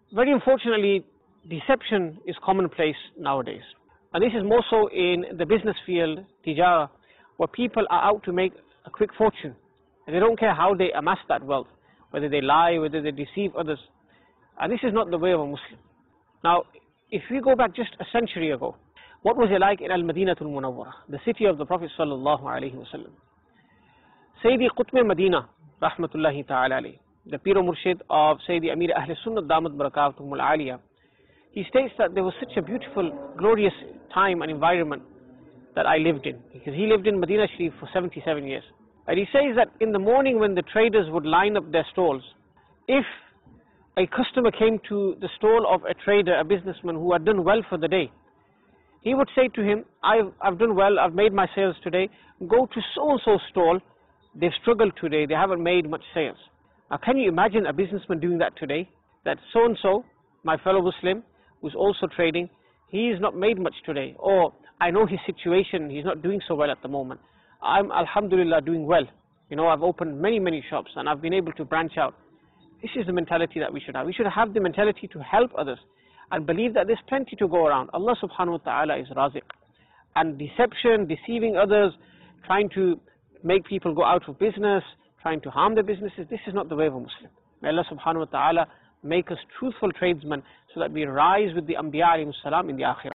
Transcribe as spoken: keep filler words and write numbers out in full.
Very unfortunately, deception is commonplace nowadays. And this is more so in the business field, tijara, where people are out to make a quick fortune. And they don't care how they amass that wealth, whether they lie, whether they deceive others. And this is not the way of a Muslim. Now, if we go back just a century ago, what was it like in Al-Madinatul Munawwara, the city of the Prophet sallallahu alaihi wasallam? Sayyidi Qutb Madina, rahmatullahi ta'ala alayhi, the Pir Murshid of Sayyidi Amir Ahl Sunnah Damat Barakatuhum Al-Aliyah, he states that there was such a beautiful, glorious time and environment that I lived in, because he lived in Medina Sharif for seventy-seven years. And he says that in the morning when the traders would line up their stalls, if a customer came to the stall of a trader, a businessman who had done well for the day, he would say to him, I've, I've done well, I've made my sales today, go to so-and-so stall, they've struggled today, they haven't made much sales. Now can you imagine a businessman doing that today? That so-and-so, my fellow Muslim, who's also trading, he's not made much today, or I know his situation, he's not doing so well at the moment. I'm alhamdulillah doing well. You know, I've opened many, many shops and I've been able to branch out. This is the mentality that we should have. We should have the mentality to help others and believe that there's plenty to go around. Allah subhanahu wa ta'ala is raziq. And deception, deceiving others, trying to make people go out of business, trying to harm their businesses, this is not the way of a Muslim. May Allah subhanahu wa ta'ala make us truthful tradesmen so that we rise with the Anbiya alayhimus salam in the Akhirah.